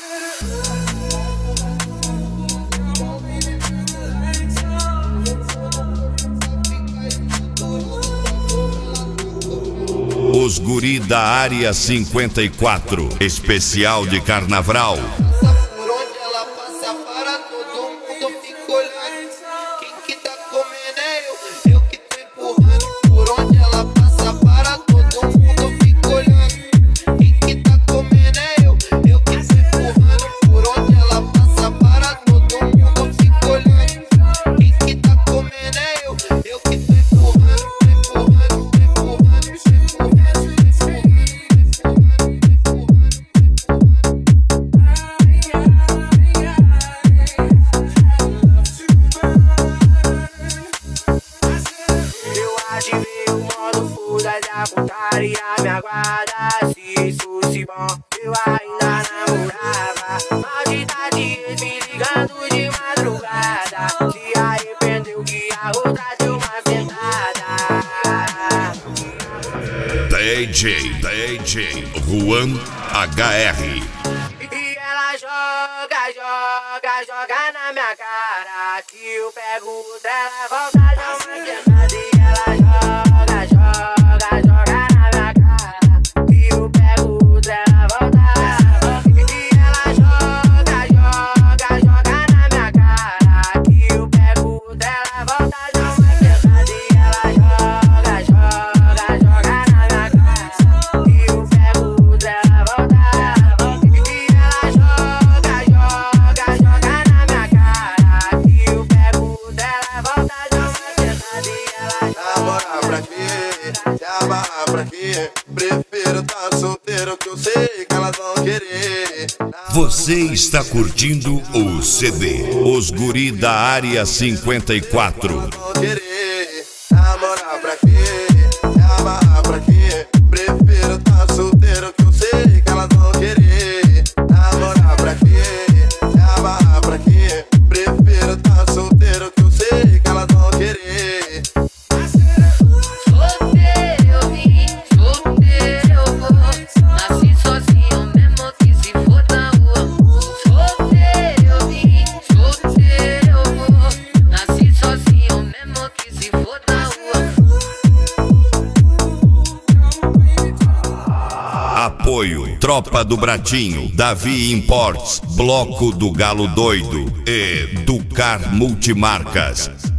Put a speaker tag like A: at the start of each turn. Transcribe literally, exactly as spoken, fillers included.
A: Os guri da área cinquenta e quatro, especial de carnaval.
B: Por onde ela passa para todo mundo fica olhando. Quem que tá comendo é eu, eu que tô empurrando. Por onde ela passa para todo mundo fica olhando. Quem que tá comendo é eu, eu que tô empurrando. Por onde ela passa para todo mundo fica olhando. Quem que tá comendo é eu, eu que tô empurrando, empurrando, empurrando, empurrando.
C: Ativei o modo fuda da putaria, me aguarda. Se isso fosse bom, eu ainda namorava. Maldita de ex me ligando de madrugada. Se arrependeu que a outra deu uma sentada.
A: D J, D J Juan H R.
C: E ela joga, joga, joga na minha cara. Que eu pego o dela, volta, dá uma sentada. E ela joga, joga, joga na minha cara. Que eu pego o dela, volta. E ela joga, joga, joga na minha cara. Que eu pego o dela, volta, dá uma sentada. E ela joga, joga, joga na minha cara. Que eu pego o dela, volta. E ela joga, joga, joga na minha cara. Que eu pego o dela, volta, dá uma sentada. E ela
D: namorar pra quê? Se amarrar pra quê? Prefiro tá solteiro que eu sei que elas vão querer.
A: Você está curtindo o C D Os Guri da área cinquenta e quatro.
D: Vão querer. Namorar pra quê? Se amarrar pra quê? Prefiro tá solteiro que eu sei que elas vão querer. Namorar pra quê? Se amarrar pra quê? Prefiro tá solteiro que eu sei que elas vão querer.
E: Solteiro eu vim, solteiro eu vou. Nasci sozinho mesmo que se for na rua. Solteiro eu vim, solteiro eu vou. Nasci sozinho mesmo que se for na rua.
A: Apoio Tropa do Bratinho, Davi Imports, Bloco do Galo Doido e Ducar Multimarcas.